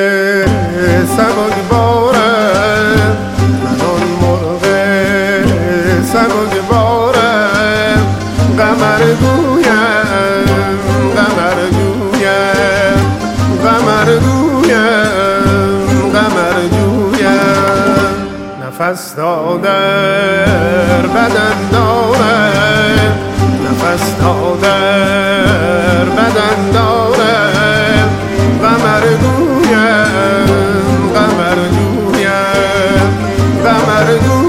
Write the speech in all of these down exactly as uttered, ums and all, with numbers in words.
سبکبارم، من آن مرغ سبکبارم. قمر گویم قمر گویم قمر گویم قمر گویم. نفس تا در بدن دارم، نفس تا در بدن دارم. قمر گویم قمر گویم قمر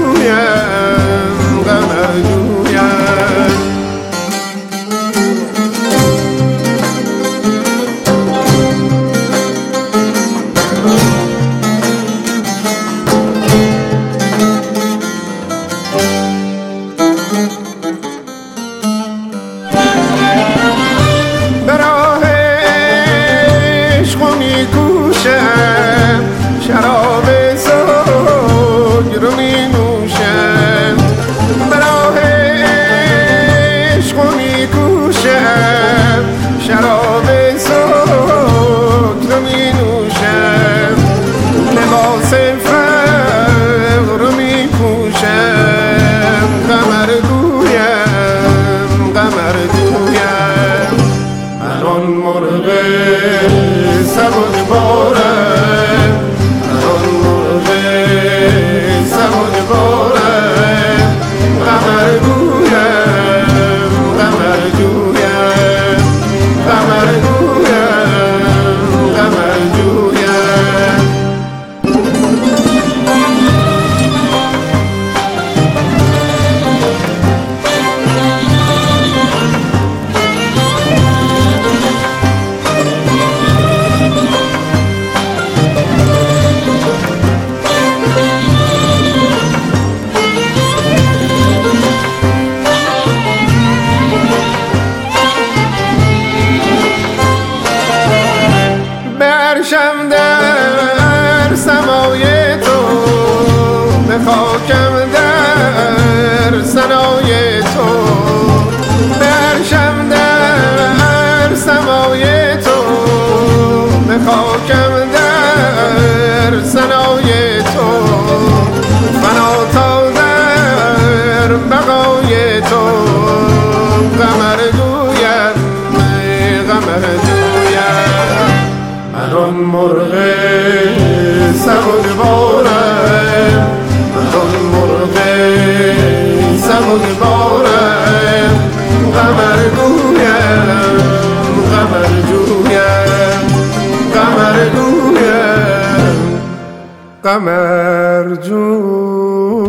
گویم قمر گویم. شراب زوج رو می نوشم، به راه عشق می کوشم. شراب زوج رو می نوشم، لباس فقر رو می پوشم. قمر گویم قمر گویم، من آن مرغ سبکبارم، من آن مرغ سبکبارم. قمر گویم قمر گویم قمر گویم قمر گویم. برشم در سمای تو، به خاکم در سنای تو. برشم در سمای تو، به خاکم در سنای تو. فنا تا در بقای تو. قمر گویم قمر گویم، من آن مرغ سبکبارم، من آن مرغ سبکبارم. قمر گویم قمر جویم قمر گویم قمر جویم.